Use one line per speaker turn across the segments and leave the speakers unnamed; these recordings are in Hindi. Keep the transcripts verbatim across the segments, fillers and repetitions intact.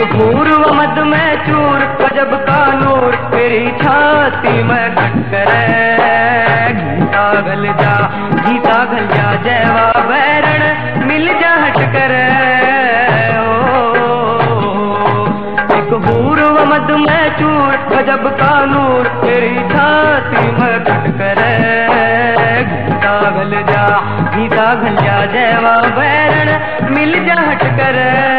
पूर्व मद में चूर गजब का नूर मेरी छाती में खटकरे गीता गल जा गीता गल जा जयवा बैरण मिल जा हटकर एक पूर्व मद में चूर गजब का नूर मेरी छाती में खटकरे गीता गल जा गीता गल जा जयवा बैरण मिल जा हटकर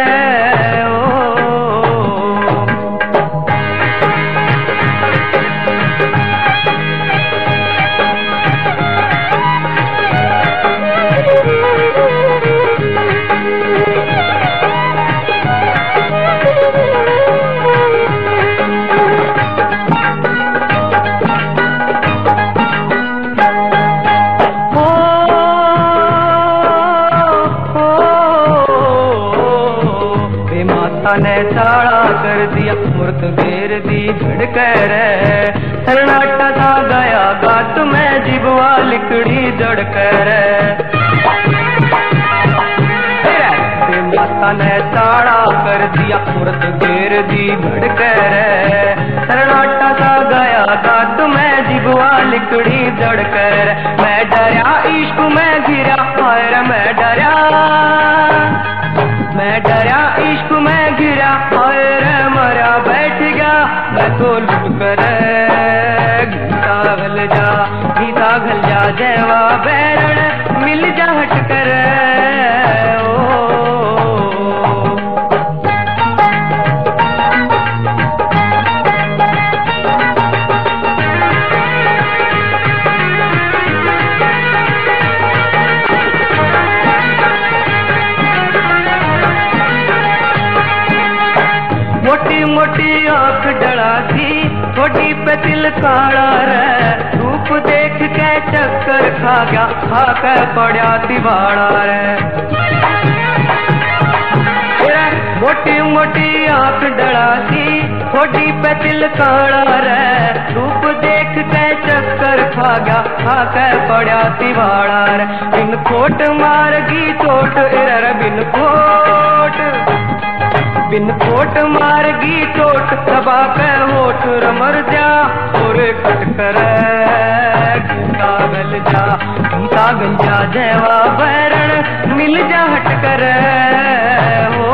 ने ताड़ा कर दिया मूर्त घेर दी धड़कर सन्नाटा सा गया गात में जीवा लिकड़ी जड़कर माता ने ताड़ा कर दिया मूर्त घेर दी धड़कर सन्नाटा सा गया गात में जीवा लिकड़ी जड़कर मैं डरा इश्क में गिरा और मैं डरा मैं डरा इश्क में गिरा और मरा बैठ गया मैं तो लुट कर गीता गल जा गीता गल जा जयवा बैरण मिल जा हट कर मोटी मोटी आंख डरा थी थोड़ी पे तिल काड़ा रे रूप देख के चक्कर खा गया खा के पड़ा तिवाड़ा रे मोटी मोटी आंख डरा थी थोड़ी पे तिल काड़ा रे रूप देख के चक्कर खा गया खा के पड़ा तिवाड़ा रे बिन कोट मारगी चोट इरर बिन कोट बिन कोट मारगी चोट दबा के होठ रमर जा और कटकर गीता गल जा गीता गल जा जयवा बैरण मिल जा हटकर हो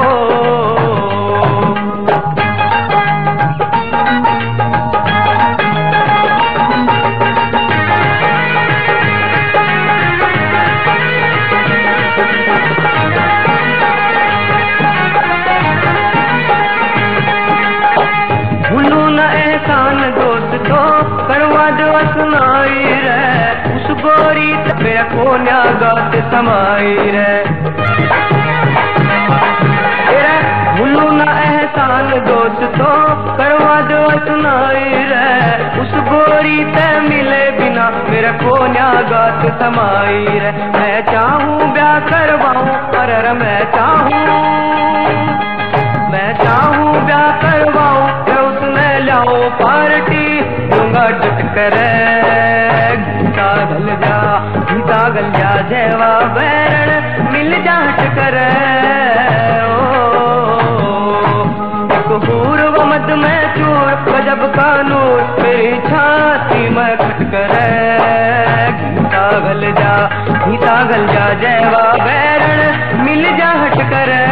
करवा दो सुनाई रे उस गोरी मेरा कोन्या गात समाई रे भूलू ना एहसान दोस्त तो करवा दो सुनाई रे उस गोरी ते मिले बिना मेरा कोन्या गात समाई रे मैं चाहूँ ब्याह करवाऊँ पर मैं चाहूँ मैं चाहूँ ब्याह करवाऊँ उसने लाओ पार्टी डट कर गीता गल जा गीता गल जा जयवा बैरण मिल जा हट कर एक पूर्व मद में चूर गजब का नूर मेरी छाती में खट कर गीता गल जा गीता गल जा जयवा बैरण मिल जा हट कर